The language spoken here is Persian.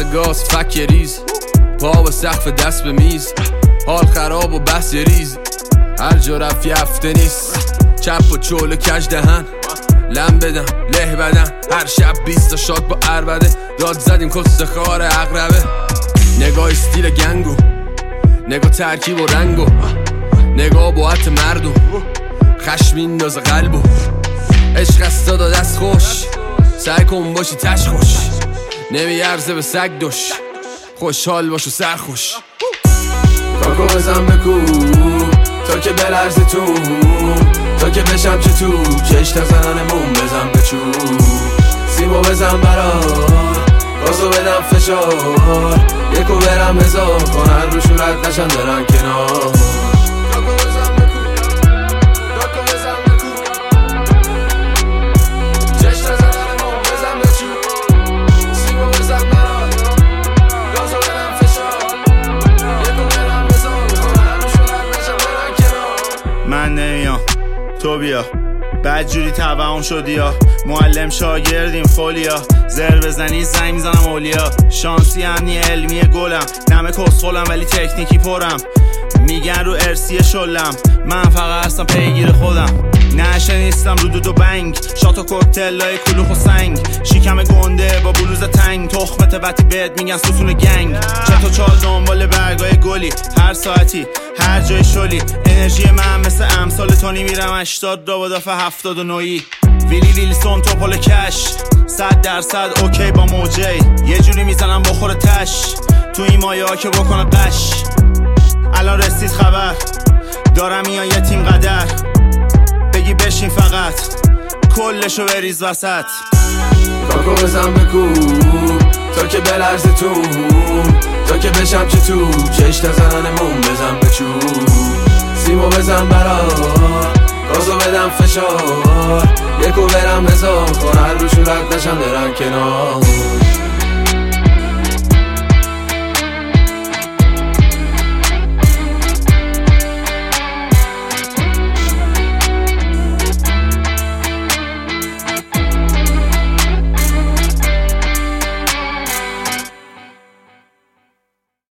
گاز فک ریز، پا به سقف دست به میز، حال خراب و بحث ریز، هر جا رفت هفته نیست، چپ و چول و کج دهن، لم بدم له بدن، هر شب 20 تا شاد با عربده، داد زدیم کس خار اقربه، نگاه استیل گنگو، نگاه ترکیب و رنگو، نگاه باعت مردم، خشم میندازه قلبو، عشق است داد دست خوش، سعی کن باشی تش خوش، نمیارزه به سگ دوش، خوشحال باش و سرخوش. کاکو بزن بکو تا که بلرزه تو، تا که بشم چه تو کش تزنانمون بزن به چو، سیمو بزن برار گازو بدم فشار، یکو برم هزار کنن رو شورت نشن دارن کنار. من نمیام تو بیا، بدجوری توهم شدی یا معلم شاگردیم فولیا، زر بزنی زنگ میزنم اولیا، شانسی امنی علمی گلم، نمه کسخولم ولی تکنیکی پرم، میگن رو ارسی شلم، من فقط هستم پیگیر خودم، نشه نیستم رو دود و بنگ، شات و کوکتلای کلوخ و سنگ، شیکم گنده با بلوز تنگ، تخمت وقتی بهت میگن ستون گنگ، چطور چال دنبال برگای گلی، هر ساعتی هر جای شلی، انرژی من مثل امثال تونی میرم 80 را با دفعه 79، ویلی ویلسون توپل کش 100% اوکی با موجی، یه جوری میزنم بخور تش، تو این مایه ها که بکنه قش، الان رسید خبر دارم میان یه تیم قدر، بگی بشین فقط کلشو بریز وسط. کاکو بزن بکو تا که بلرزه تو، تا که بشم چه تو کش تزنانمون بزن به چو، سیمو بزن برار گازو بدم فشار، یکو برم هزار کنن رو شورت نشن برن کنار.